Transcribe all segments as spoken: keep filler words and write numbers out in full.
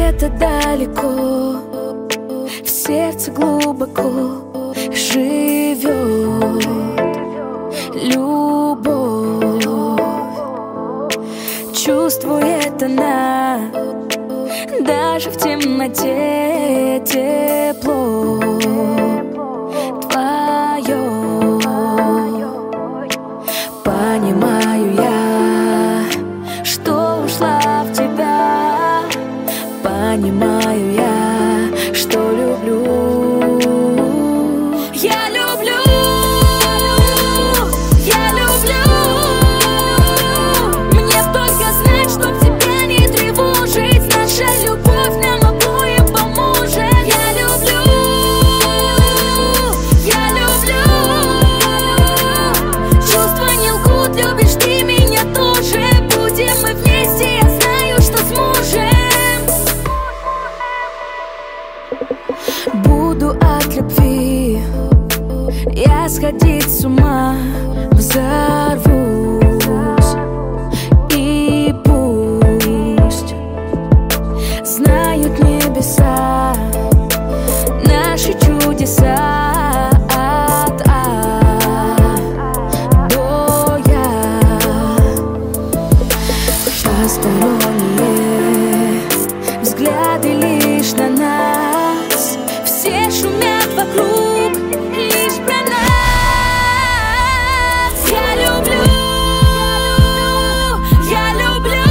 Где-то далеко, в сердце глубоко живет любовь. Чувствует она даже в темноте тепло твое. Понимаю я, что ушла в тебя. Понимаю я, что люблю. Я люблю, я люблю. Мне только знать, чтоб тебя не тревожить. Наша любовь нам обоим поможет. Я люблю, я люблю. Чувства не лгут, любишь ты меня тоже. Будем мы вместе, я знаю, что сможем. Буду от любви я сходить с ума, взорвусь. И пусть знают небеса наши чудеса от А до Я. Посторонние взгляды лишь на нас, все шумят вокруг лишь про нас. Я люблю, я люблю.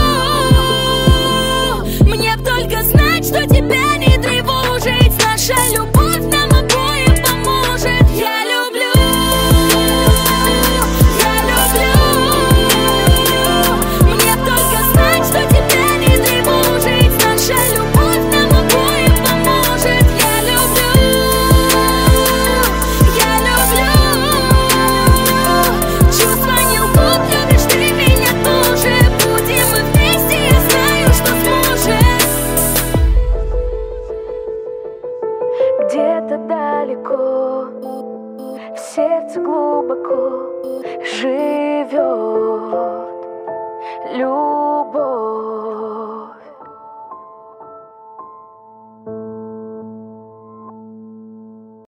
Мне б только знать, что тебя не тревожить. Наша любовь нам обоим поможет. Я люблю, я люблю. Мне б только знать, что тебя не тревожить. Наша любовь нам обоим поможет. Я люблю, я люблю. Чувства не лгут, любишь ты меня тоже. Будем мы вместе, я знаю, что сможем. Где-то далеко, в сердце глубоко живет